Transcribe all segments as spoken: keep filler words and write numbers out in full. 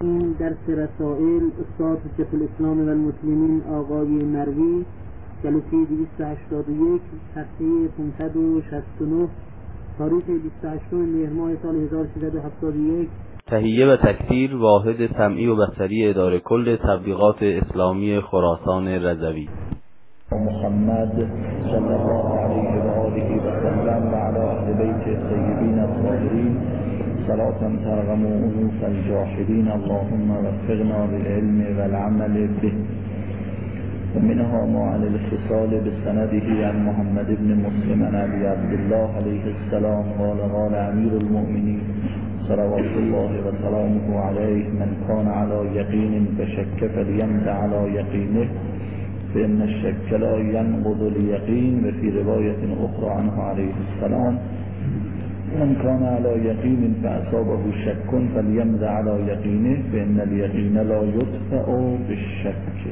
این درس رسائل استاد حجت الاسلام و المسلمین آقای مروی، جلسه دویست و هشتاد و یک، صفحه پانصد و شصت و نه، تاریخ بیست و هشتم مهر ماه سال هزار و سیصد و هفتاد و یک. تهیه و تکثیر واحد سمعی و بصری اداره کل تبلیغات اسلامی خراسان رضوی. محمد صلی الله علیه و آله و سلم و علی اهل بیت الطیبین الطاهرین صلاة ترغم انوف الجاحدین اللهم وفقنا للعلم والعمل به. ومنها ما عن الخصال بسنده عن محمد بن مسلم عن ابي عبد الله علیه السلام قال قال امیر المؤمنین صلوات الله وسلامه علیه من كان على یقین فشک فلیمت على یقینه فإن الشك لا ينقض اليقين. وفي رواية أخرى عنه عليه السلام من كان على يقين فأصابه شك فليمض على يقينه فإن اليقين لا يدفع بالشك.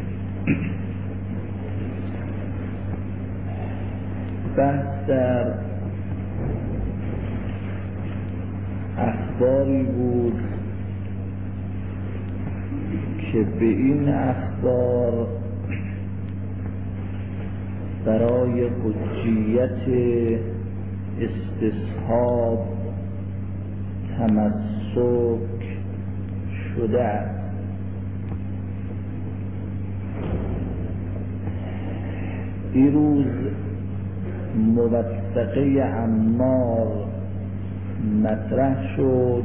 بحث در اخباری بود که به این اخبار برای حجیت استصحاب تمسک شده است. دیروز موثقه عمار مطرح شد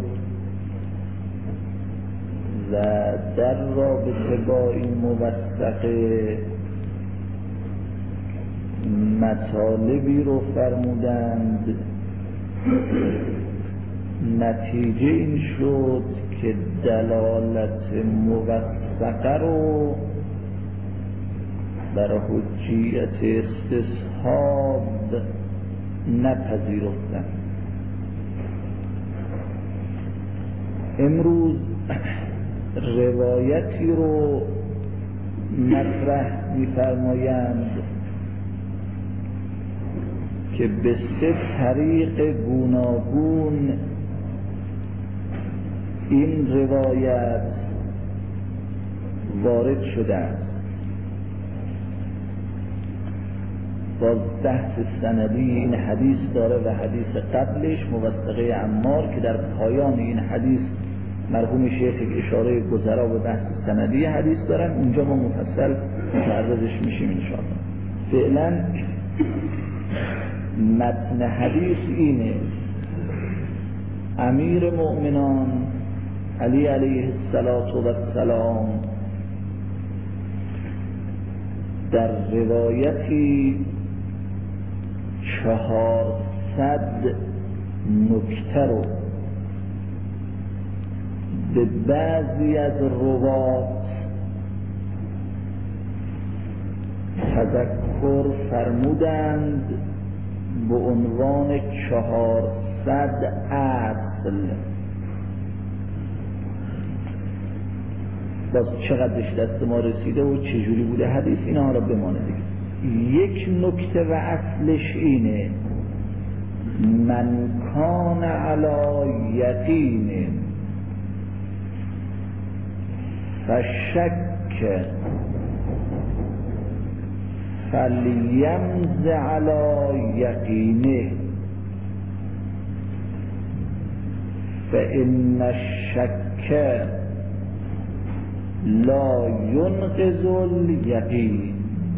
و در رابطه با این موثقه مطالبی رو فرمودند. نتیجه این شد که دلالت موثقه رو بر حجیت استصحاب نپذیرفتند. امروز روایتی رو مطرح می‌فرمایند که به سه طریق گوناگون این روایت وارد شده است. باز بحث سندی این حدیث داره و حدیث قبلش موثقه عمار که در پایان این حدیث مرحوم شیخ اشاره گذرا به بحث سندی حدیث دارن. اونجا ما مفصل متعرضش میشیم انشاءالله. فعلا متن حدیث اینه: امیر مؤمنان علی علیه السلام در روایتی چهارصد نکته رو به بعضی از روات تذکر فرمودند به عنوان چهارصد اصل. باز چقدرش دست ما رسیده و چجوری بوده حدیث اینا را بمانه دیگه. یک نکته و اصلش اینه: من کان علی یقین فشک فلیمض علی یقینه فإن الشک لا ينقض اليقين.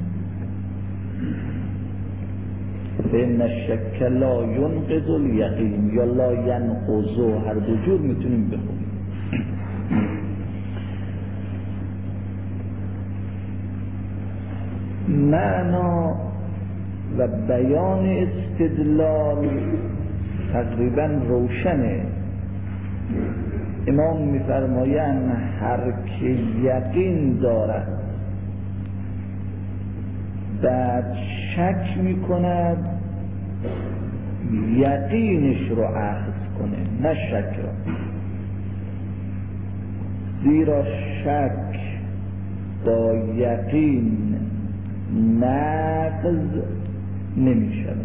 فإن الشک لا ينقض اليقين یا لا ينقض، هر دو جور میتونیم بخونیم. معنا و بیان استدلال تقریبا روشنه. امام می‌فرمایند هر که یقین دارد بعد شک می‌کند یقینش رو اخذ کنه نه شک را، زیرا شک با یقین نقض نمی‌شود.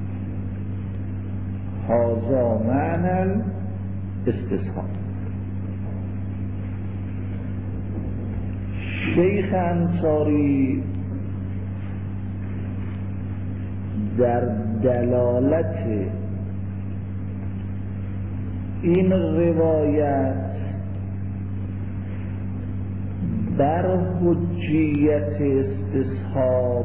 هذا معنی استصحاب. شیخ انصاری در دلالت این روایت بر حجیت استصحاب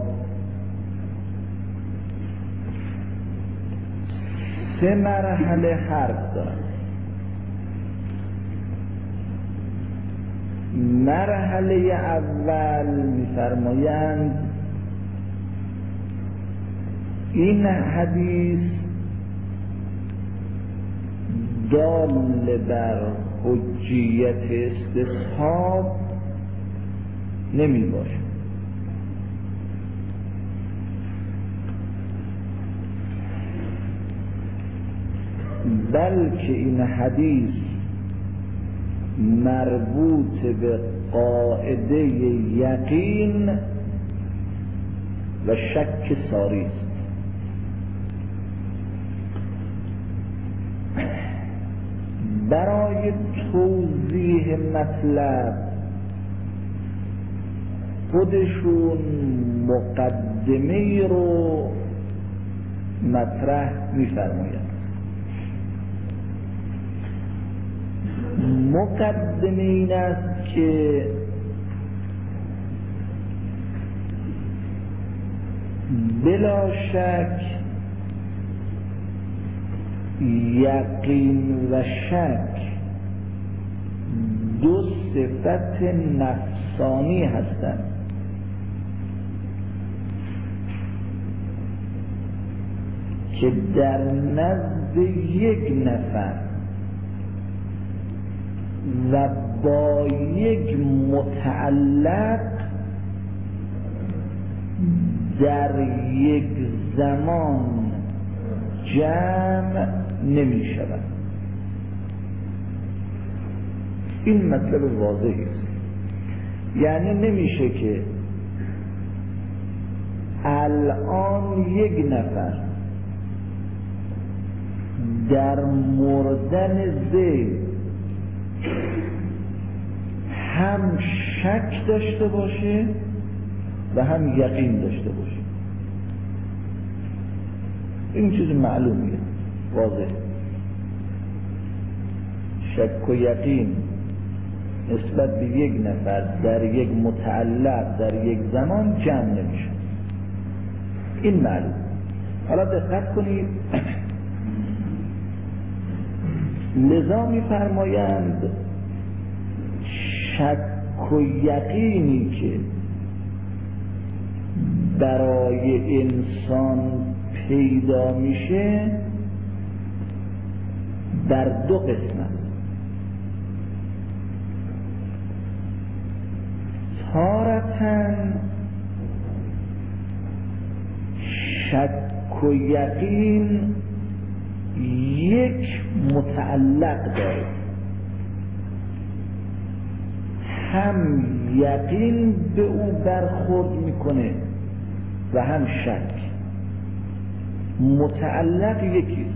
سه مرحله حرف دارد. مرحله اول می‌فرمایند این حدیث دال بر حجیت استصحاب نمی باشد، بلکه این حدیث مربوط به قاعده یقین و شک ساری است. برای توضیح مطلب خودشون مقدمه رو مطرح می‌فرمایند. مقدمه این است که بلا شک یقین و شک دو صفت نفسانی هستند که در نزد یک نفر و با یک متعلق در یک زمان جمع نمی شود. این مطلب واضحی است. یعنی نمیشه که الان یک نفر در مردن زید هم شک داشته باشه و هم یقین داشته باشه. این چیز معلومیه، واضح. شک و یقین نسبت به یک نفر در یک متعلق در یک زمان جمع نمیشه. این معلوم. حالا دقت کنید، لذا می‌فرمایند شک و یقینی که برای انسان پیدا میشه در دو قسم است. تارةً شک و یقین یک متعلق داره، هم یقین به او برخورد میکنه و هم شک. متعلق یکیست.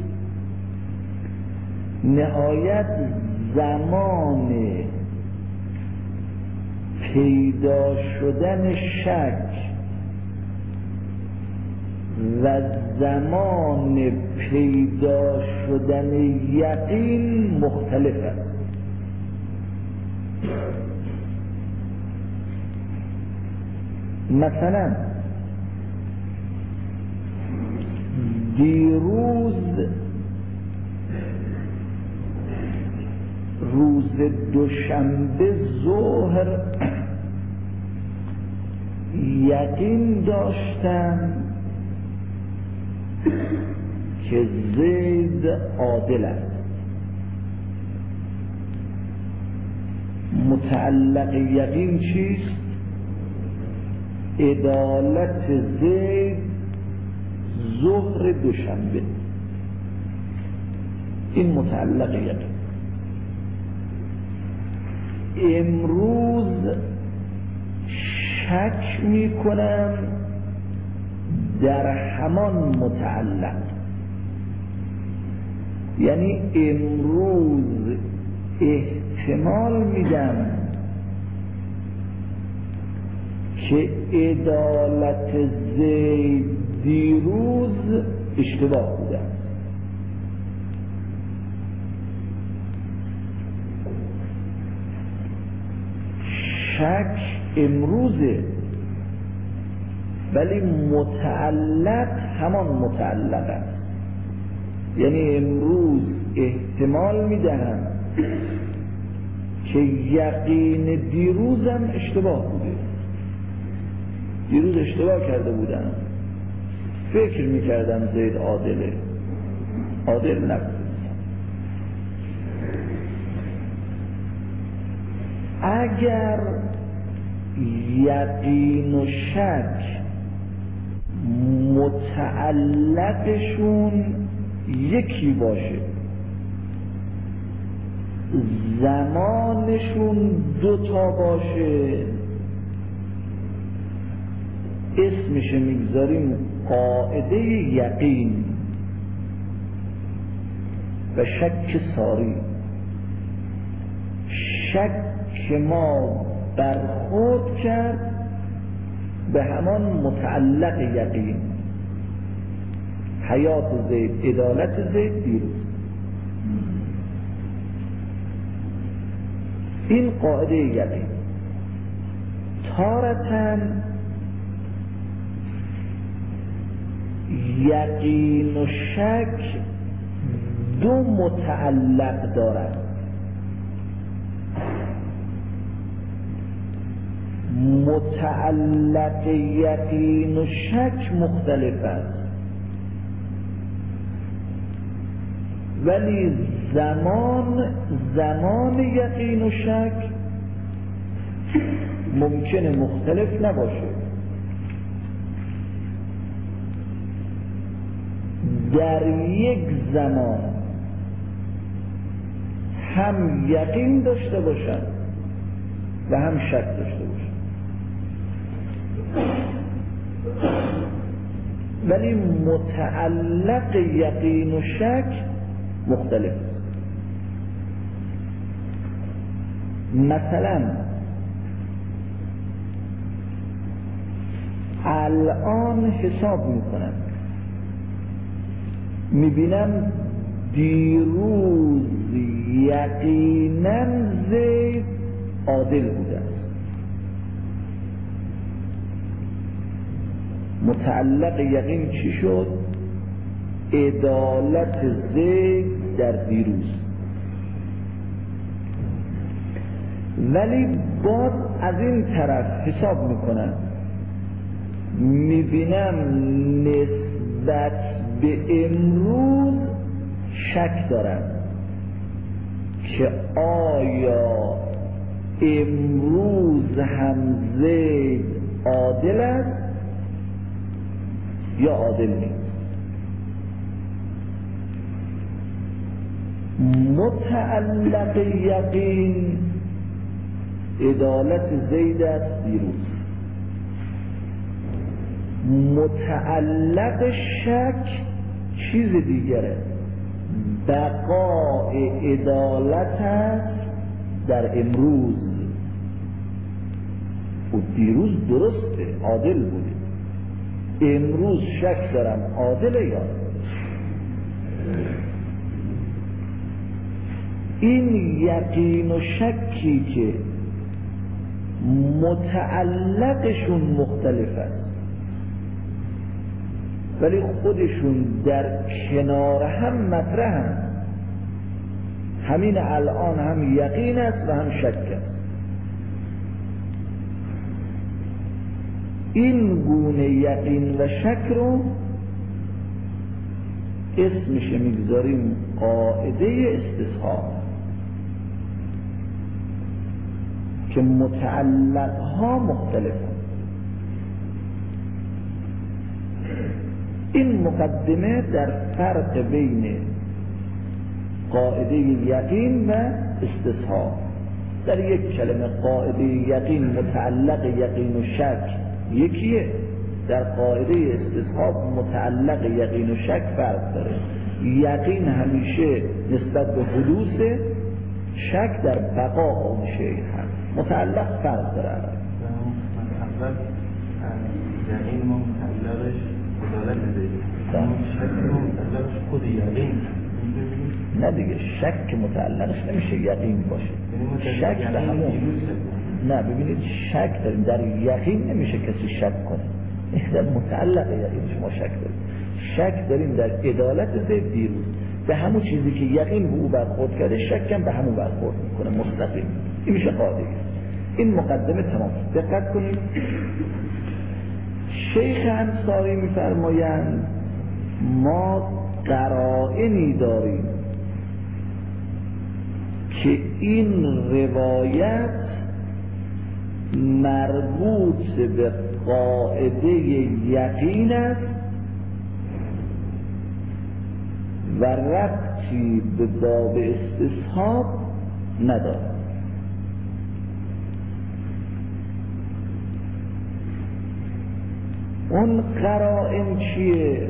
نهایت زمان پیدا شدن شک و زمان پیدا شدن یقین مختلف است. مثلا دیروز روز دوشنبه ظهر یقین داشتم که زید عادل است. متعلق یقین چیست؟ عدالت زید ظهر دوشنبه. این متعلق یقین. امروز شک می کنم در همان متعلق، یعنی امروز احتمال میدم که عدالت زید دیروز اشتباه بوده است. شک امروزه ولی متعلق همان متعلق است. یعنی امروز احتمال میدهم که یقین دیروزم اشتباه بوده. دیروز اشتباه کرده بودم، فکر میکردم زید عادله، عادل نبود. اگر یقین و شک متعلقشون یکی باشه، زمانشون دوتا باشه، اسمش میگذاریم قاعده یقین و شک ساری. شک که ما برخورد کرد به همان متعلق یقین، حیات زید، عدالت زید دیروز. این قاعده یقین. تارتاً یقین و شک دو متعلق دارد. متعلق یقین و شک مختلف است، ولی زمان زمان یقین و شک ممکنه مختلف نباشه. در یک زمان هم یقین داشته باشن و هم شک داشته باشن، ولی متعلق یقین و شک مختلف. مثلا الان حساب میکنم، میبینم دیروز یقینا زید عادل بوده است. متعلق یقین چی شد؟ عدالت زید در دیروز. ولی باز از این طرف حساب میکنم، میبینم نسبت به امروز شک دارم که آیا امروز هم زید عادل است یا عادل نیست. متعلق یقین عدالت زید است دیروز. متعلق شک چیز دیگره، بقای عدالت است در امروز. و دیروز درسته عادل بوده، امروز شک دارم عادله یا. این یقین و شکی که متعلقشون مختلف است ولی خودشون در کنار هم مطرحن، همین الان هم یقین است و هم شک است. این گونه یقین و شک رو اسمش میگذاریم قاعده استصحاب، که متعلق ها مختلفن. این مقدمه در فرق بین قاعده یقین و استصحاب. در یک کلمه قاعده یقین متعلق یقین و شک یکیه، در قاعده استصحاب متعلق یقین و شک فرق داره. یقین همیشه نسبت به حدوث، شک در بقا اون شیء هست. متعلق فرق داره. یقین ما مطلقش عدالت داریم، شک ما مطلقش خود یقین. نه دیگه شک متعلقش نمیشه یقین باشه، شک به همون. نه ببینید شک داریم، در یقین نمیشه کسی شک کنه، در متعلق یقین شما شک داریم. شک داریم در عدالت زید دیروز، به همون چیزی که یقین به او برخورد کرده شک هم به همون برخورد میکنه مستقیم. این میشه قاعده. این مقدمه تمام. دقت کنید شیخ انصاری میفرمایند ما قرائنی داریم که این روایت مربوط به قاعده یقین است و ربطی به باب استصحاب ندارد. اون قرائن چیه؟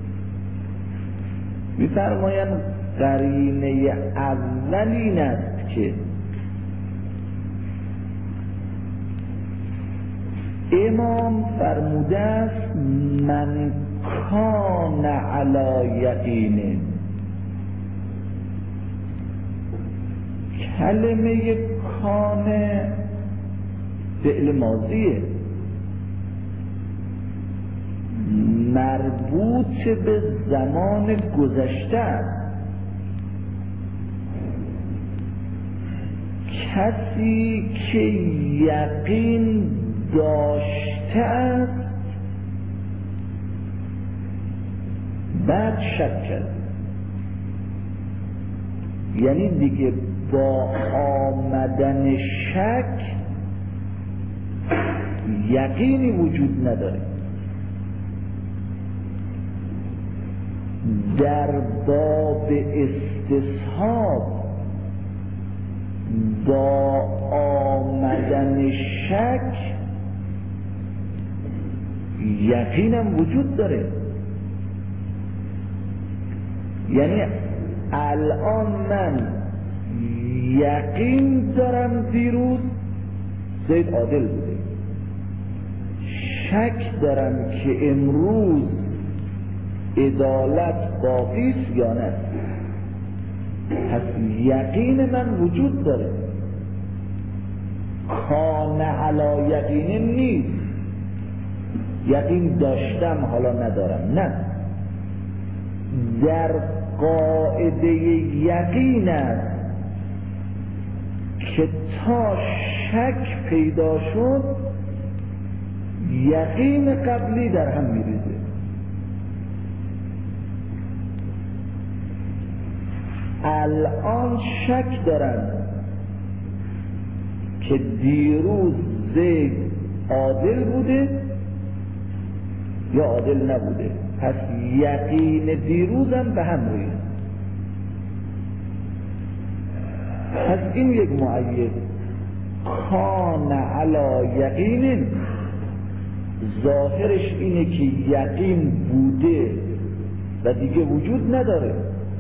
می‌فرمایند قرینه اول این است که امام فرموده است من کان علی یقین. کلمه کان فعل ماضیه، مربوط به زمان گذشته است. کسی که یقین داشته است بعد شک کرد، یعنی دیگه با آمدن شک یقینی وجود نداره. در باب استصحاب با آمدن شک یقینم وجود داره. یعنی الان من یقین دارم دیروز زید عادل بوده، شک دارم که امروز عدالت باقیست یا نه. پس یقین من وجود داره. کان علی یقین نیست یقین داشتم حالا ندارم، نه، در قاعده یقین است که تا شک پیدا شد یقین قبلی در هم میریزه. الان شک دارن که دیروز زید عادل بوده یا عادل نبوده، پس یقین دیروزم به هم ریخت. پس این یک مؤید کان علی یقین، ظاهرش اینه که یقین بوده و دیگه وجود نداره.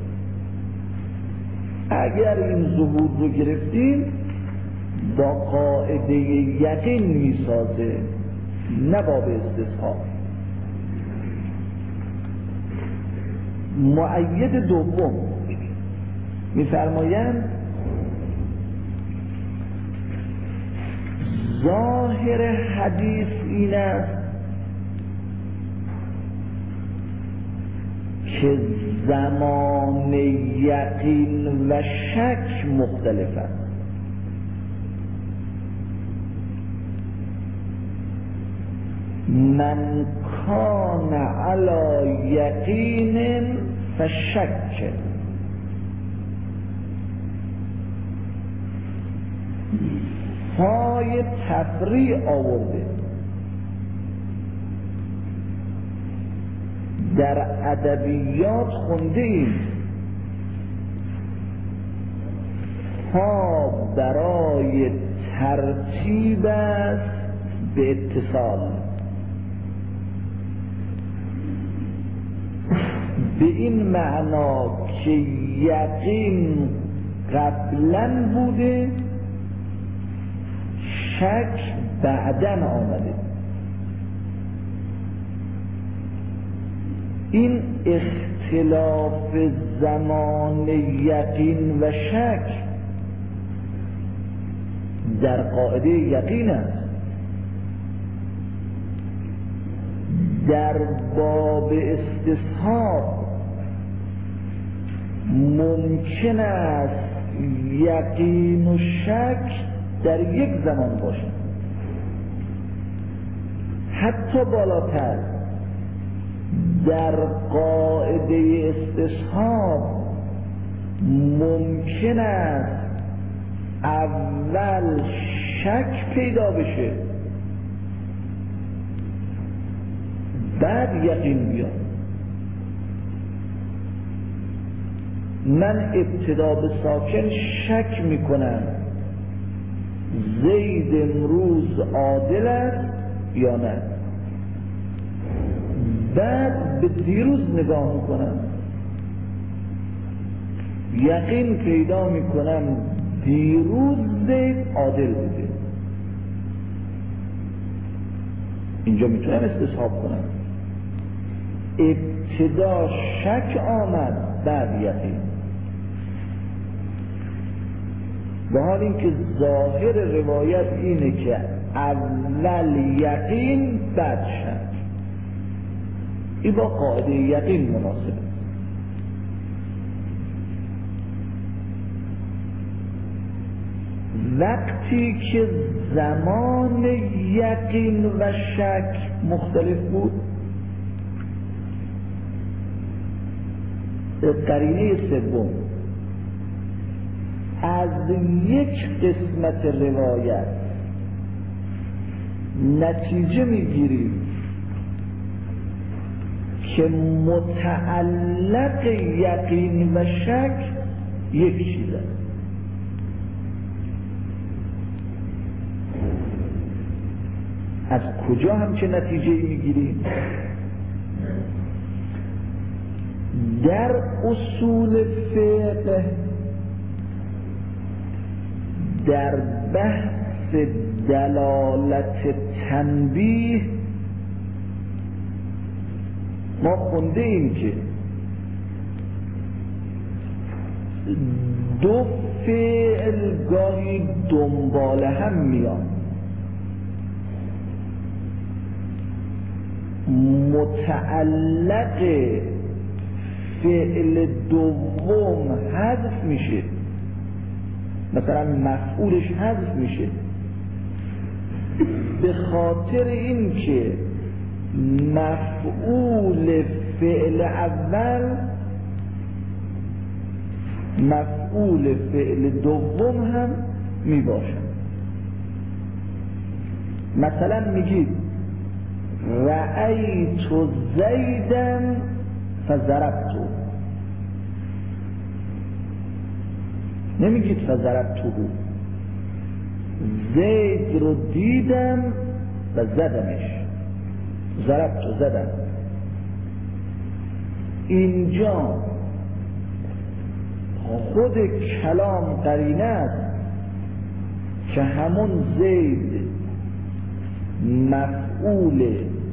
اگر این ظهور رو گرفتیم با قاعده یقین میسازه، نه باب استصحاب. مؤید دوم میفرمایند ظاهر حدیث این است که زمان یقین و شک مختلف است. من کان علی یقین فشک، پای تفریع آورده. در ادبیات خونده ایم پا برای ترتیب است به اتصال. به این معنا که یقین قبلا بوده، شک بعداً آمده. این اختلاف زمان یقین و شک در قاعده یقین است. در باب استصحاب ممکن است یقین و شک در یک زمان باشد. حتی بالاتر در قاعده استصحاب ممکن است اول شک پیدا بشه بعد یقین بیاد. من ابتدا به ساکن شک میکنم زید امروز عادل است یا نه، بعد به دیروز نگاه میکنم یقین پیدا میکنم دیروز زید عادل بوده. اینجا میتونم استصحاب کنم. ابتدا شک آمد بعد یقین، به حال اینکه ظاهر روایت اینه که اول یقین بعد شک. این با قاعده یقین مناسبه. وقتی که زمان یقین و شک مختلف بود، قرینه سوم از یک قسمت روایت نتیجه میگیریم که متعلق یقین و شک یک چیز است. از کجا همچه نتیجه میگیریم؟ در اصول فقه در بحث دلالت تنبیه ما خونده ایم که دو فعل گاهی دنبال هم میان، متعلق فعل دوم حذف میشه، مثلا مفعولش حذف میشه به خاطر این که مفعول فعل اول مفعول فعل دوم هم میباشه. مثلا میگید رأیت زیدا فضربته، نمیگید فضربته، زید رو دیدم و زدمش، ضربت و زدم. اینجا خود کلام قرینه است که همون زید مفعول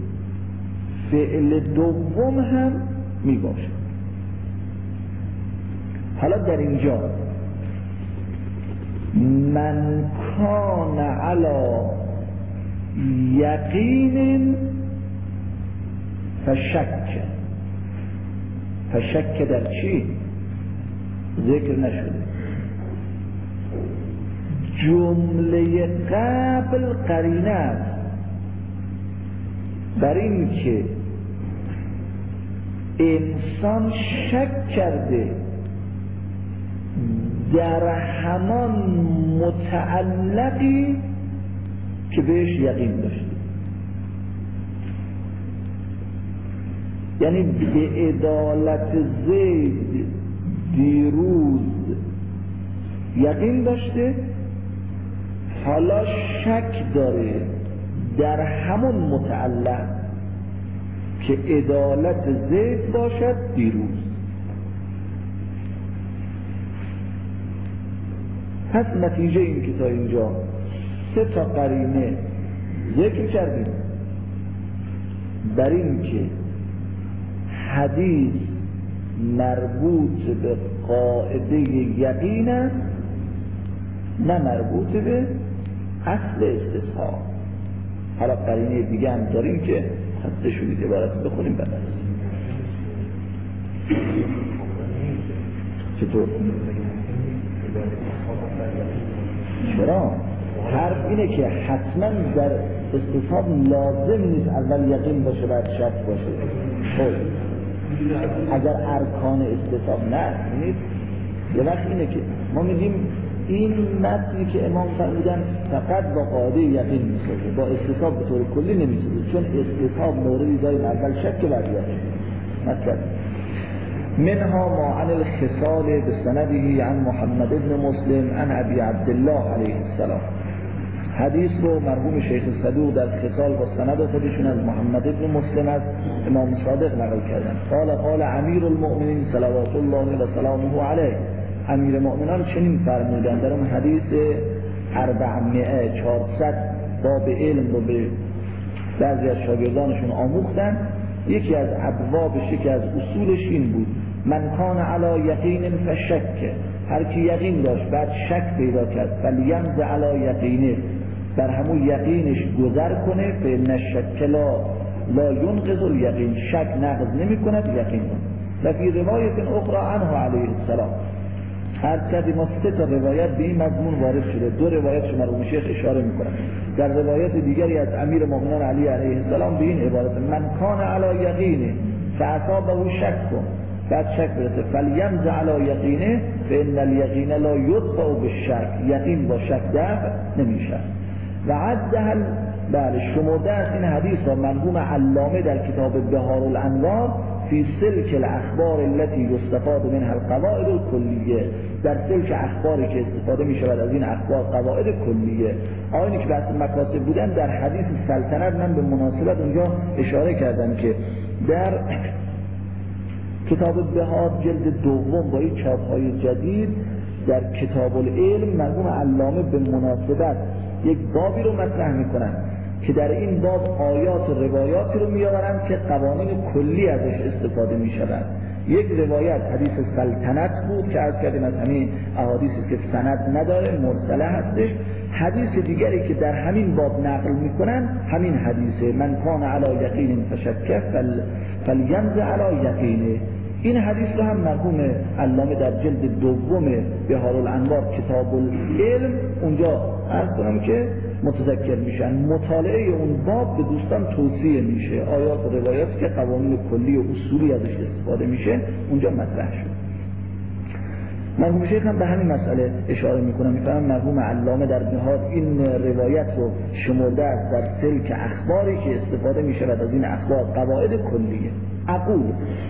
فعل دوم هم می باشه. حالا در اینجا من کان علی یقین فشک، فشک در چی؟ ذکر نشده. جمله قبل قرینه است بر این که انسان شک کرده در همان متعلقی که بهش یقین داشته، یعنی به عدالت زید دیروز یقین داشته، حالا شک داره در همون متعلق که عدالت زید باشد دیروز. پس نتیجه این که تا اینجا سه تا قرینه ذکر کردیم بر این که حدیث مربوط به قاعده یقین است نه مربوط به اصل استصحاب. حالا قرینه دیگه هم داریم که خسته شدید عبارت بخونیم بعد. چطور؟ چرا؟ حرف اینه که حتما در استصحاب لازم نیست اول یقین باشه بعد شک باشه. خب اگر ارکان استصحاب نه نیست، یه وقت اینه که ما میگیم این متنی که امام فرمودن فقط با قاعده یقین میسازه، با استصحاب به طور کلی نمیسازه، چون استصحاب موردی داریم اول شک بعد یقین. مثلا منها ما عن الخصال بسنده عن محمد بن مسلم عن ابي عبد الله علیه السلام. حدیث رو مرحوم شیخ صدوق در خصال با سند خودشون از محمد بن مسلم از امام صادق نقل کردن. قال قال امیر المؤمنین صلوات الله و سلامه علیه، امیر مؤمنان چنین فرمودند در اون حدیث اربعمائه چهارصد باب علم رو به بعضی از شاگردانشون آموختن. یکی از ابوابش، یکی از اصولش این بود من کان علی یقین فشک، هر کی یقین داشت بعد شک پیدا کرد فلیمز علی یقینه، بر همون یقینش گذر کنه، فإن الشک لا لا ينقض الیقین، شک نقض نمی کند یقین. و فی روایت اخرى عنه علیه السلام، هر کدی ما سه تا روایت به این مضمون وارد شده، دو روایت شما رو شیخ اشاره میکنم. در روایت دیگری از امیر المؤمنین علی علیه السلام به این عبارت من کان علی یقینه فاصابه شک کن، بعد شک برسه فلیمز علی یقینه فإن الیقین لا یدفع بالشک، یقین با شک دفع نمیشه. و عدها بله شمرده است این حدیث را مرحوم علامه در کتاب بهار الانوار فی سلک الاخبار التي یستفاد منها القواعد الکلیه، در سلک اخباری که استفاده می شود از این اخبار قواعد کلیه. آینی که بحث مکاتب بودن در حدیث سلطنت من به مناسبت اونجا اشاره کردم که در کتاب بهار جلد دوم با این چاپ‌های جدید در کتاب العلم مرحوم علامه به مناسبت یک بابی رو مطرح میکنن که در این باب آیات و روایاتی رو میآورن که قوانین کلی ازش استفاده میشوند. یک روایت حدیث سلطنت بود که عرض کردیم از همین احادیثی که سند نداره مرسله هستش. حدیث دیگری که در همین باب نقل میکنن همین حدیثه من کان علی یقین فشک فل فلیمز علی یقینه. این حدیث رو هم مرحوم علامه در جلد دوم بهار الانوار کتاب العلم اونجا عرض کنم که متذکر میشن. مطالعه اون باب به دوستان توصیه میشه، آیات و روایاتی که قوانین کلی و اصولی ازش استفاده میشه اونجا مطرح شد. مرحوم شیخ هم به همین مسئله اشاره میکنم، میفهمم مرحوم علامه در بهار این روایت رو شمرده است در سلک اخباری که استفاده میشود از این اخبار قواعد کلیه. اقول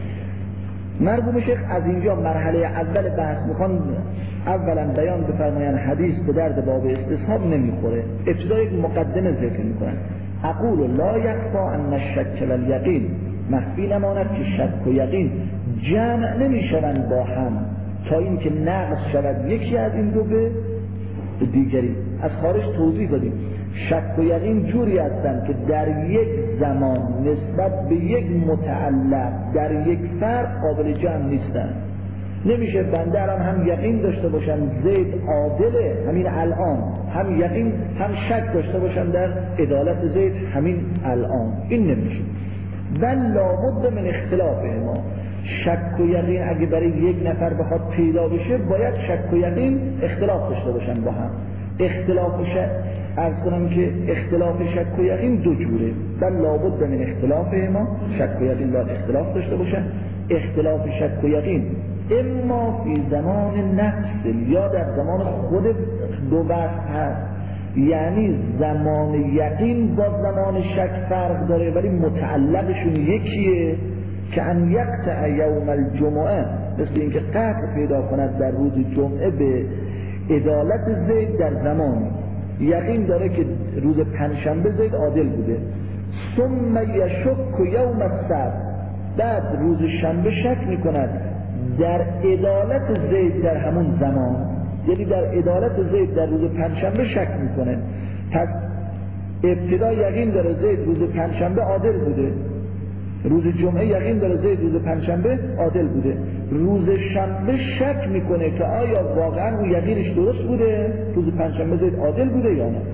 مرحوم شیخ از اینجا مرحله اول بحث میخوان اولا بیان بفرمایند حدیث به درد باب استصحاب نمیخوره، ابتدا یک مقدمه ذکر میکنن. اقول لا یخفی ان الشک والیقین، مخفی نماند که شک و یقین جمع نمیشوند با هم تا اینکه نقص شود یکی از این دو به دیگری. از خارج توضیح دادیم شک و یقین جوری هستند که در یک زمان نسبت به یک متعلق در یک فرق قابل جمع نیستند. نمیشه بنده الان هم یقین داشته باشم زید عادله همین الان، هم یقین هم شک داشته باشم در عدالت زید همین الان، این نمیشه. بل لابد من اختلاف ما، شک و یقین اگه برای یک نفر بخواد پیدا بشه باید شک و یقین اختلاف داشته باشن با هم. اختلاف شک عرض کنم که اختلاف شک و یقین دو جوره. بل لابد من اختلاف ما، شک و یقین باید اختلاف داشته باشن. اختلاف شک و یقین اما فی زمان نفس، یا در زمان خود دو وقت هست، یعنی زمان یقین با زمان شک فرق داره ولی متعلقشون یکیه. که ان یقطع یوم الجمعه، مثل اینکه قطع پیدا کند در روز جمعه به عدالت زید در زمان. یقین داره که روز پنجشنبه زید عادل بوده، ثم یشک یوم السبت، بعد روز شنبه شک میکند در عدالت زید در همون زمان، یعنی در عدالت زید در روز پنجشنبه شک میکنه. پس ابتدا یقین داره زید روز پنجشنبه عادل بوده، روز جمعه یقین داره زید روز پنجشنبه عادل بوده، روز شنبه شک میکنه که آیا واقعا اون یقینش درست بوده، روز پنجشنبه زید عادل بوده یا نه.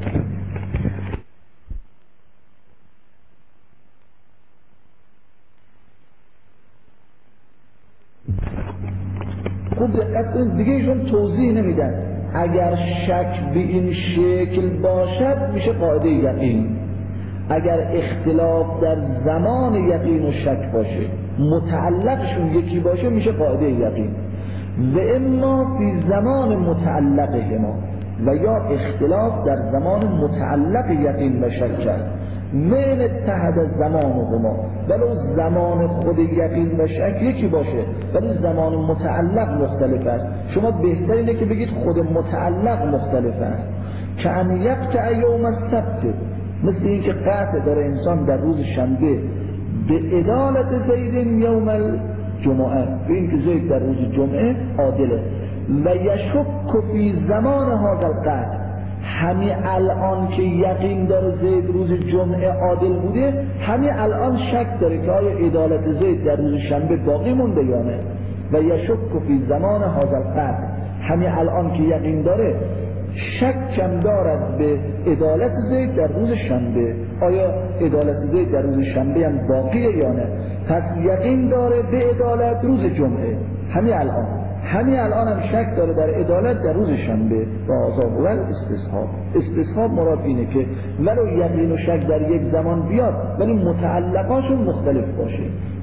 خوب دقت کنید دیگه ایشون توضیح نمیدن. اگر شک به این شکل باشد میشه قاعده یقین، اگر اختلاف در زمان یقین و شک باشه متعلقشون یکی باشه میشه قاعده یقین. و اما فی زمان متعلقهما، و یا اختلاف در زمان متعلق یقین و شک است، من اتحد زمانهما، ولو زمان خود یقین و شک یکی باشه ولی زمان متعلق مختلف است. شما بهتر اینه که بگید خود متعلق مختلف است. که ان یقطع یوم السبت، مثل اینکه قطع داره انسان در روز شنبه به عدالت زید یوم الجمعه، به اینکه زید در روز جمعه عادله. و یشک فی زمان هذا القطع، همین الان که یقین داره زید روز جمعه عادل بوده، همین الان شک داره که آیا عدالت زید در روز شنبه باقی مونده یا نه. و یشک فی زمان هذا القطع، همین الان که یقین داره شک کم دارد به عدالت زید در روز شنبه، آیا عدالت زید در روز شنبه هم باقیه یا نه. پس یقین داره به عدالت روز جمعه همین الان، همین الان هم شک داره در عدالت در روز شنبه. و آزاب و استصحاب، استصحاب مراد اینه که ولو یقین و شک در یک زمان بیاد ولی متعلقاشون مختلف باشه.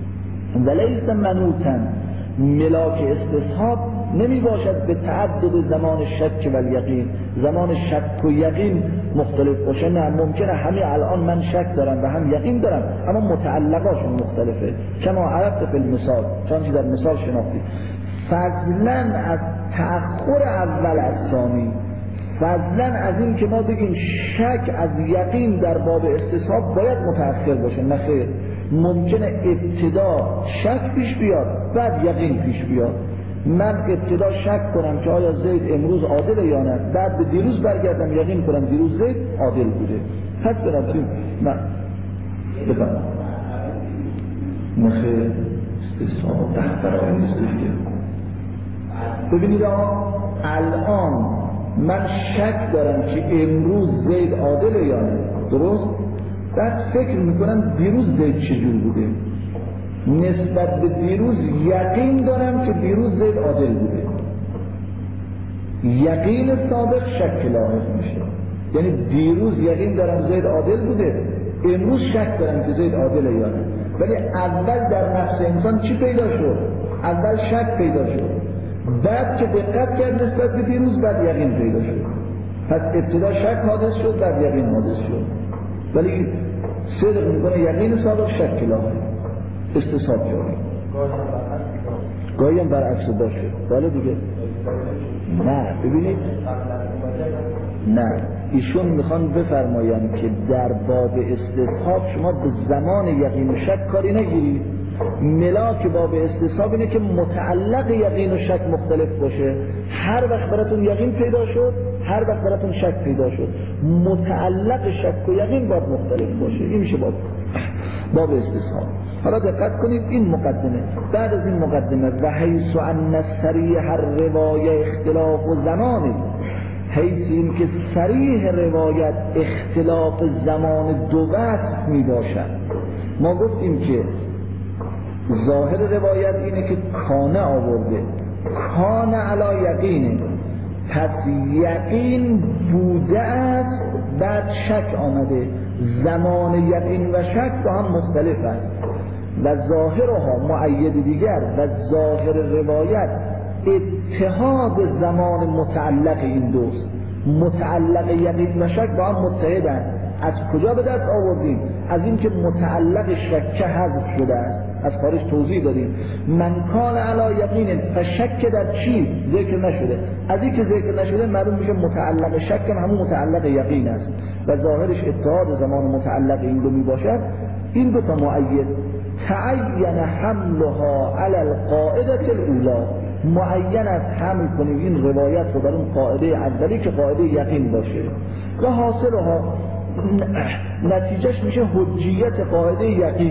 ولیس منوطا، ملاک استصحاب نمی باشد به تعدد زمان شک و یقین، زمان شک و یقین مختلف باشه. نه، ممکنه همین الان من شک دارم و هم یقین دارم اما متعلقاشون مختلفه. کما عرفت فی المثال، چون در مثال شناختی. فضلا از تأخر اول از ثانی، فضلا از این که ما بگیم شک از یقین در باب استصحاب باید متأخر باشه، نه خیر. ممکنه ابتدا شک پیش بیاد بعد یقین پیش بیاد. من ابتدا شک کنم که آیا زید امروز عادل یا نه، بعد به دیروز برگردم یقین کنم دیروز زید عادل بوده. پس براتیم نه بفرمایید نخیر استصحاب تحت برای نیستش که ببینید آقا الان من شک دارم که امروز زید عادل یا نه، درست؟ بعد فکر میکنم دیروز زید چجور بوده، نسبت به دیروز یقین دارم که دیروز زید عادل بوده. یقین سابق شک لاحق میشه، یعنی دیروز یقین دارم زید عادل بوده، امروز شک دارم که زید عادل یا نه. ولی اول در نفس انسان چی پیدا شد؟ اول شک پیدا شد، بعد که دقت کرد نسبت به دیروز بعد یقین پیدا شد. پس ابتدا شک حادث شد بعد یقین حادث شد. ولی صدق میکنه یقین سابق شک لاحق، استصحاب جاری. گاهی هم برعکس باشه. بله دیگه. نه ببینید، نه ایشون میخوان بفرمایم که در باب استصحاب شما به زمان یقین و شک کاری نگیرید. ملاک باب استصحاب اینه که متعلق یقین و شک مختلف باشه. هر وقت براتون یقین پیدا شد هر وقت براتون شک پیدا شد، متعلق شک و یقین باید مختلف باشه. این میشه باب باب استصحاب. حالا دقت کنید این مقدمه. بعد از این مقدمه و حیث ان صریح الروایه اختلاف و زمانه، حیث این که صریح روایت اختلاف زمان دو وصف می باشد. ما گفتیم که ظاهر روایت اینه که کانه آورده، کانه علی یقینه، پس یقین بوده است بعد شک آمده. زمان یقین و شک با هم مختلف است و ظاهرها معید دیگر و ظاهر روایت اتحاد زمان متعلق این دوست. متعلق یقین و شک با هم متحدند. از کجا به دست آوردیم؟ از این که متعلق شک حذف شده است، از خارج توضیح دادیم. من کان علی یقین و شک در چی ذکر نشده، از این که ذکر نشده معلوم میشه متعلق شک هم همون متعلق یقین است و ظاهرش اتحاد زمان متعلق این دو می باشد. این دو تا معید تعین حملها علی القاعده الاولی، معین است حمل کنیم این روایت رو بر اون قاعده اولی که قاعده یقین باشه و حاصلها نتیجهش میشه حجیت قاعده یقین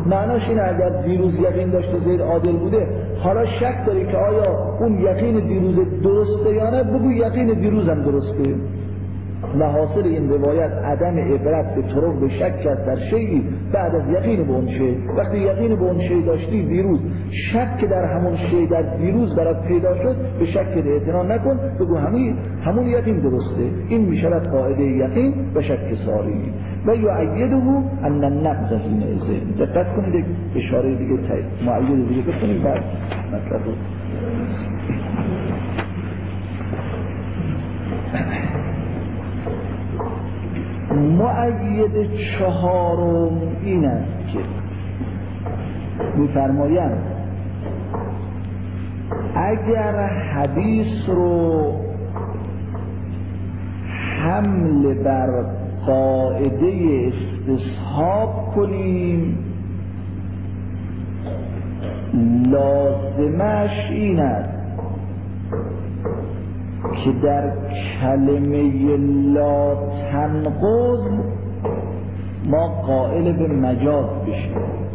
معناش این اگر دیروز یقین داشته زید عادل بوده، حالا شک داری که آیا اون یقین دیروز درسته یا نه، بگو یقین دیروز هم درسته. و حاصل این روایت عدم عبرت به طرق به شک است در شیئی بعد از یقین به اون شی. وقتی یقین به اون شی داشتی دیروز، شک در همون شی در دیروز برات پیدا شد، به شک اعتنا نکن، بگو همین همون یقین درسته. این میشود قاعده یقین و شک ساری. و یعیده ان النقض حینئذ. دقت کنید اشاره دیگه تایید معید دیگه بکنید بعد مطلب رو. مؤید چهارم این است که می‌فرمایند اگر حدیث رو حمل بر قاعده استصحاب کنیم، لازمش این است که در کلمه لا تنقض ما قائل به مجاز بشیم.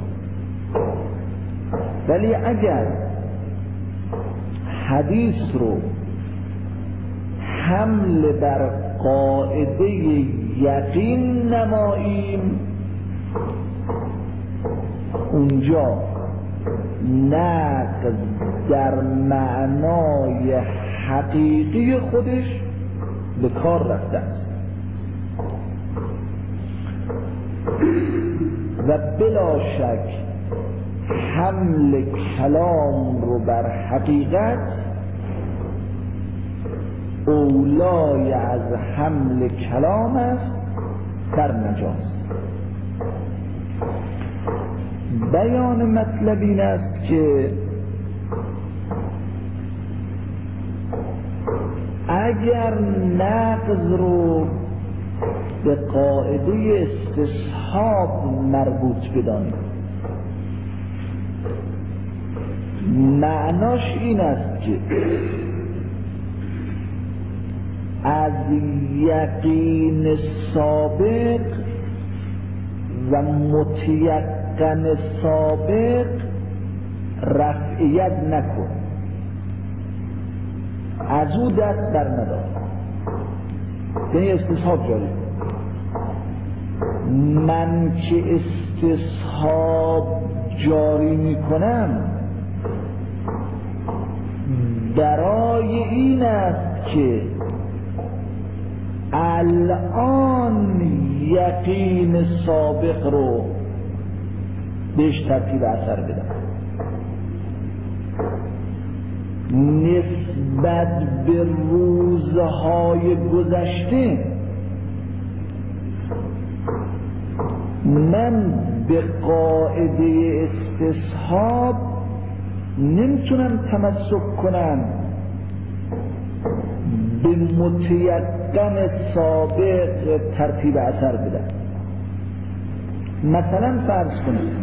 ولی اگر حدیث رو حمل بر قاعده یقین نماییم، اونجا نقض در معنای حقیقی خودش به کار رفته است و بلا شک حمل کلام رو بر حقیقت اولای از حمل کلام است بر مجاز. بیان مطلب این است که اگر نقض رو به قاعده استصحاب مربوط بدانیم، معناش این است که از یقین سابق و متیقن سابق رفعیت نکن، از او دست بر ندار، یعنی استصحاب جاری. من که استصحاب جاری میکنم برای این است که الان یقین سابق رو بهش ترتیب اثر بدم، نسبت به روزهای گذشته من به قاعده استصحاب نمیتونم تمسک کنم، به متیقن سابق ترتیب اثر بدم. مثلا فرض کنید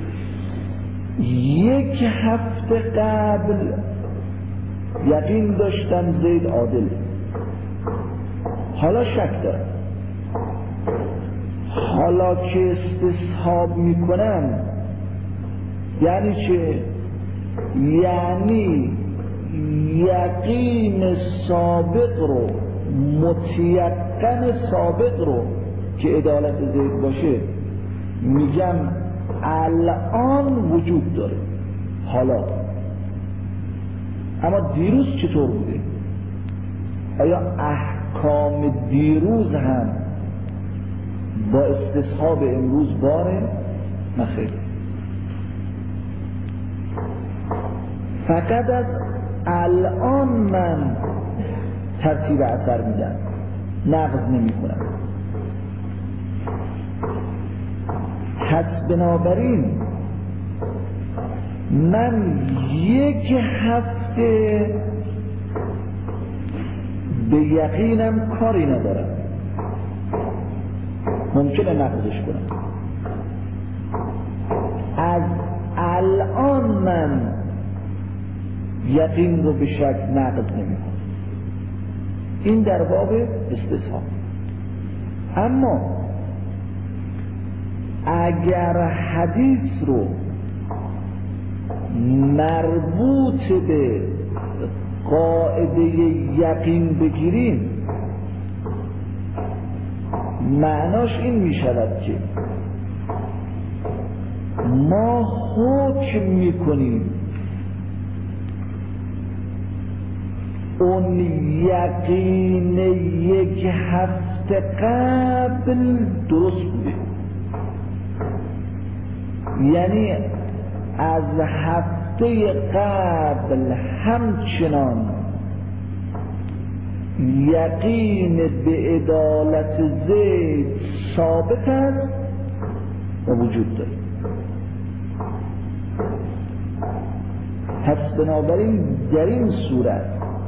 یک هفته قبل یقین داشتم زید عادل، حالا شک دارم، حالا که استصحاب میکنم یعنی چه؟ یعنی یقین سابق رو، متیقن سابق رو که عدالت زید باشه میگم الان وجود داره. حالا اما دیروز چطور بوده؟ آیا احکام دیروز هم با استصحاب امروز باره؟ نخیر. فقط از الان من ترتیب اثر میدم، نقض نمی کنم. پس بنابراین من یک هفته به یقینم کاری ندارم، ممکنه نقضش کنم. از الان من یقین رو به شک نقض نمی کنم. این در باب استصحاب. اما اگر حدیث رو مربوط به قاعده یقین بگیریم معناش این می شود که ما حکم می کنیم اون یقین یک هفته قبل درست بوده، یعنی از هفته قبل همچنان یقین به عدالت زید ثابت است و وجود داره. پس بنابراین در این صورت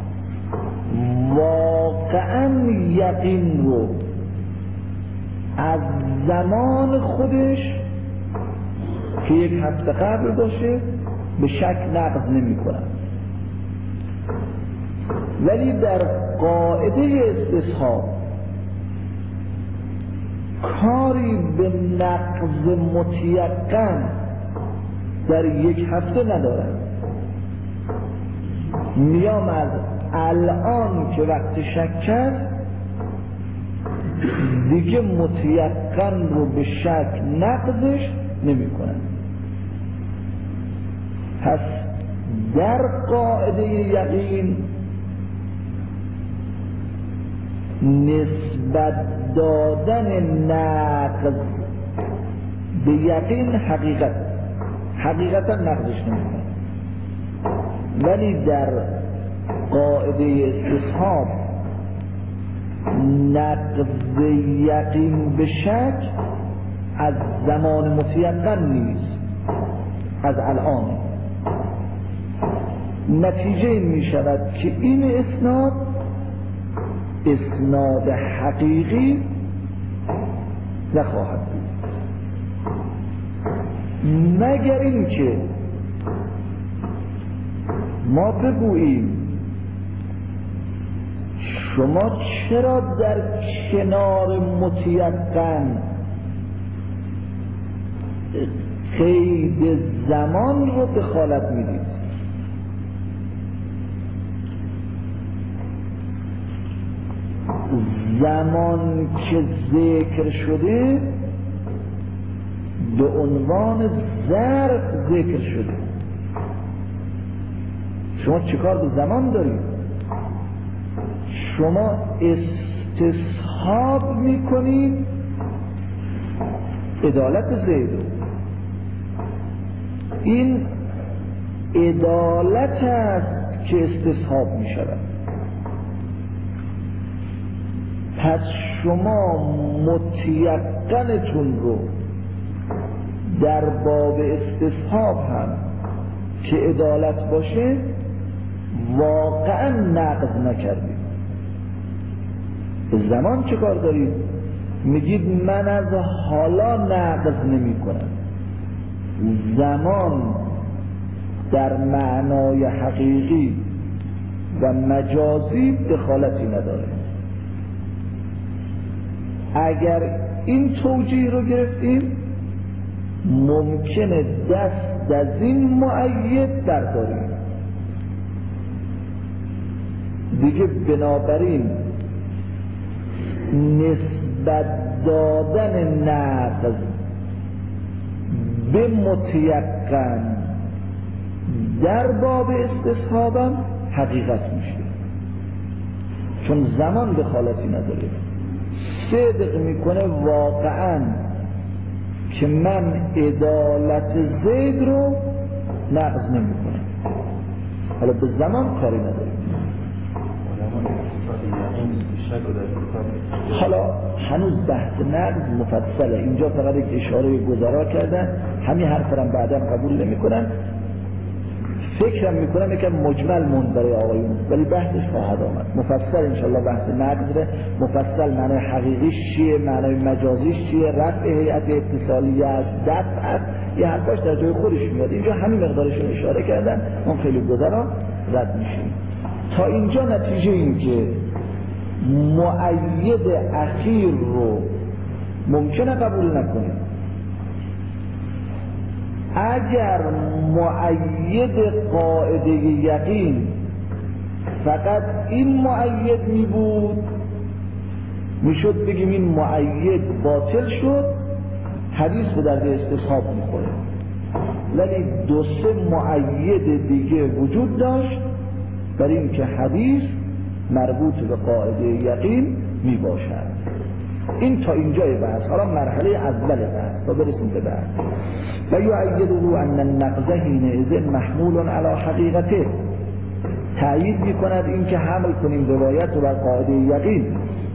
واقعا یقین رو از زمان خودش که یک هفته قبل باشه به شک نقض نمی کنم، ولی در قاعده استصحاب کاری به نقض متیقن در یک هفته ندارد. میام از الان که وقت شک کرد دیگه متیقن رو به شک نقضش نمی کنن. پس در قاعده یقین نسبت دادن نقض به یقین حقیقت حقیقتا نقضش نمی کنن، ولی در قاعده استصحاب نقض یقین به شک از زمان متیقن نیست، از الان. نتیجه این می شود که این اسناد اسناد حقیقی نخواهد بود مگر این که ما بگوییم شما چرا در کنار متیقن قید زمان رو دخالت میدید؟ زمان که ذکر شده به عنوان ظرف ذکر شده، شما چیکار به زمان دارید؟ شما استصحاب میکنید عدالت زید رو. این عدالت است که استصحاب میشود. پس شما متیقنتون رو در باب استصحاب هم که عدالت باشه واقعا نقض نکردید. به زمان چه کار دارید؟ میگید من از حالا نقض نمی کنم. زمان در معنای حقیقی و مجازی دخالتی نداره. اگر این توجیه رو گرفتیم ممکنه دست از این مؤید برداریم. دیگه بنابراین نسبت دادن نقض به متیقن در باب استصحابم حقیقت میشه، چون زمان دخالتی نداره. صدق میکنه واقعا که من عدالت زید رو نقض نمیکنم، حالا به زمان کاری نداره. حالا هنوز بحث نقض مفصله، اینجا فقط یک اشاره گذرا کردن، همین حرف رو بعدا قبول نمیکنن. فکرم میکنم یکم مجمل موند برای آقایون، ولی بحثش خواهد آمد مفصل انشالله. بحث نقض ره مفصل، معنای حقیقیش چیه، معنای مجازیش چیه، رفع هیئت اتصالیه است، دفع است، یه حرفاش در جای خودش میاد. اینجا همین مقدارش رو اشاره کردن، اون خیلی گذرا رد میشیم. تا اینجا نتیجه این که مؤید اخیر رو ممکنه قبول نکنیم، اگر مؤید قاعده یقین فقط این مؤید می بود میشد بگیم این مؤید باطل شد، حدیث به درد استصحاب میخوره. ولی دو سه مؤید دیگه وجود داشت بر این که حدیث مربوط به قاعده یقین می باشد. این تا اینجای بحث. حالا مرحله اول بحث تا برسیم به بعد. و یؤیده ان النقض حینئذ محمول علی حقیقته، تأیید می کند این که حمل کنیم روایت رو بر قاعده یقین،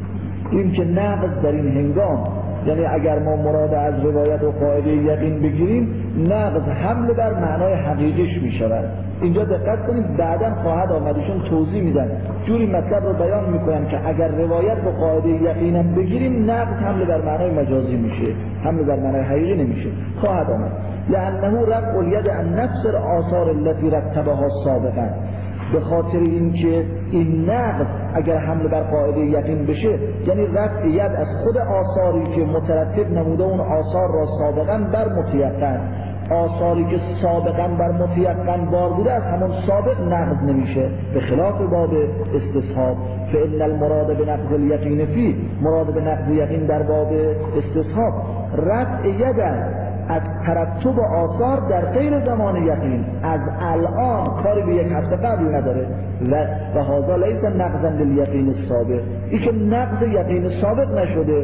این که نقض در این هنگام، یعنی اگر ما مراد از روایت و قاعده یقین بگیریم، نقض حمل بر معنای حقیقیش می شود. اینجا دقت کنید، بعداً خواهد آمدشون توضیح میدن، جوری مطلب رو بیان میکنن که اگر روایت و قاعده یقینم بگیریم، نقض حمل بر معنای مجازی میشه، حمل بر معنای حقیقی نمیشه. خواهد آمد لانه رفع الید عن نفس الاثار التي رتبها سابقا، به خاطر اینکه این نقض اگر حمل بر قاعده یقین بشه، یعنی رفع ید از خود آثاری که مترتب نموده اون آثار را سابقا بر متیقن، آثاری که سابقا بر متیقن بار بوده از همون سابق نقض نمیشه، به خلاف باب استصحاب. فإن المراد به نقض الیقین فی، مراد به نقض یقین در باب استصحاب رفع ید از ترتب آثار در غیر زمان یقین، از الان کاری به یک هفته قبل نداره. و هذا لیس نقضا للیقین السابق، این که نقض یقین سابق نشده.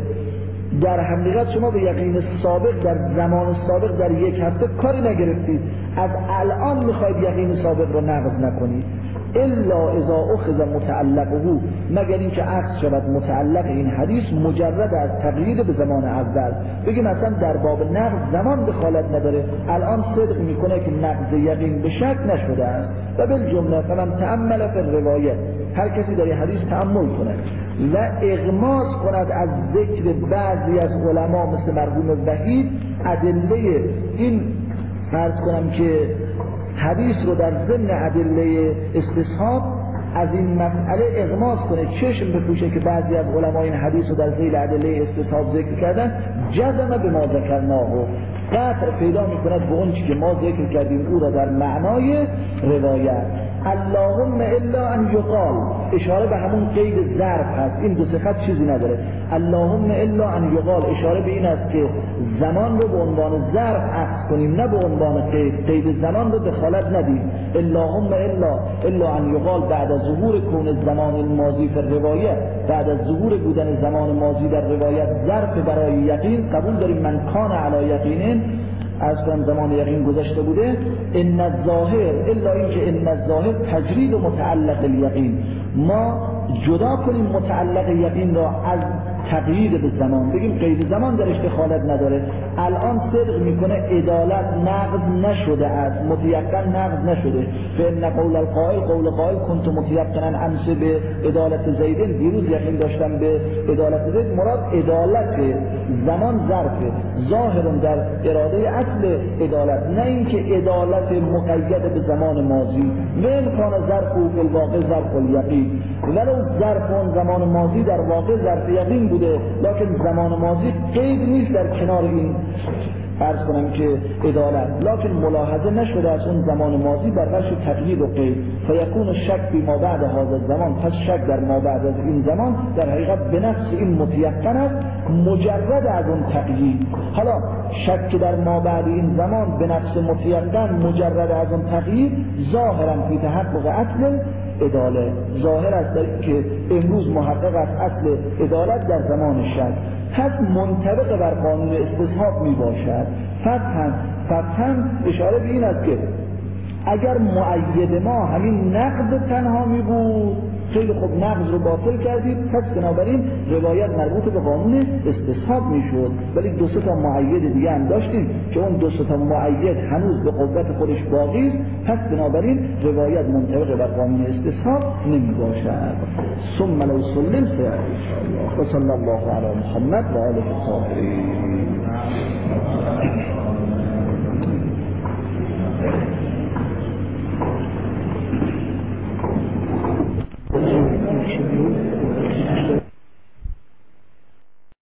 در حقیقت شما به یقین سابق در زمان سابق در یک هفته کاری نگرفتید، از الان میخواید یقین سابق رو نقض نکنید. الا اذا اخذ متعلقه، مگر اینکه عکس شود متعلق این حدیث مجرد از تقیید به زمان اول. بگیم مثلا در باب نقض زمان دخالت نداره، الان صدق میکنه که نقض یقین به شک نشده است. و بالجمله فمن تأمل فی الروایت، هر کسی در این حدیث تأمل کنه و اغماض کند از ذکر بعضی از علما مثل مرحوم وحید ادله این، فرض کنم که حدیث رو در ضمن ادله استصحاب از این مسئله اغماض کنه، چشم بپوشه که بعضی از علما این حدیث رو در ذیل ادله استصحاب ذکر کردن، جزم به ما ذکرناه، قطع پیدا میکند به اون چی که ما ذکر کردیم او را در معنای روایت. اللهم الا ان یقال، اشاره به همون قید ظرف هست، این دو سه خط چیزی نداره. اللهم الا ان یقال اشاره به این است که زمان رو به عنوان ظرف عکس کنیم، نه به عنوان قید. قید زمان رو دخالت ندیم. اللهم الا الا ان یقال بعد از ظهور کون زمان الماضی فی الروایه، بعد از ظهور بودن زمان ماضی در روایت ظرف برای یقین قبول داریم. من کان علی یقین، از کنم زمان یقین گذشته بوده. ان الظاهر الا اینکه ان الظاهر تجرید و متعلق الیقین، ما جدا کنیم متعلق یقین را از تقیید به زمان، بگیم قید زمان درش دخالت نداره. الان صدق میکنه عدالت نقض نشده است، متیقن نقض نشده. فإن قول القائل قول قائل کنت متیقنا امس به عدالت زیدن، دیروز یقین داشتم به عدالت زید. مراد عدالت زمان ظرفه، ظاهر در اراده اصل عدالت، نه اینکه عدالت مقید به زمان ماضی. و امکان ظرف و الواقع ظرف الیقین، ولو ظرف اون زمان ماضی در واقع ظرف یقین بوده، لکن زمان ماضی قید نیست در کنار این، فرض کنم که عدالت، لکن ملاحظه نشده از اون زمان ماضی بر فرش تقیید و قید. فیکون شک بی ما بعد هذا الزمان، پس شک در ما بعد از این زمان در حقیقت به نفس این متیقن است، مجرد از اون تقیید. حالا شک در ما بعد این زمان به نفس متیقن مجرد از اون تقیید، ظاهرا فی تحقق اصل عدالت، ظاهر است که امروز محقق است اصل عدالت در زمان شک، پس منطبق بر قانون استصحاب می باشد. فتحاً فتحاً اشاره به این است که اگر مؤید ما همین نقض تنها می بود، خیلی خوب نقض رو باطل کردید، پس بنابراین روایت مربوط به قانون استصحاب می شد. ولی دو سه تا مؤید دیگه هم داشتیم که اون دو سه تا مؤید هنوز به قوت خودش باقی است، پس بنابراین روایت منطبق بر قانون استصحاب نمی باشد. ثم لو سلم سیعد انشاءالله. و صلی الله علی محمد و آله الطاهرین. Thank you.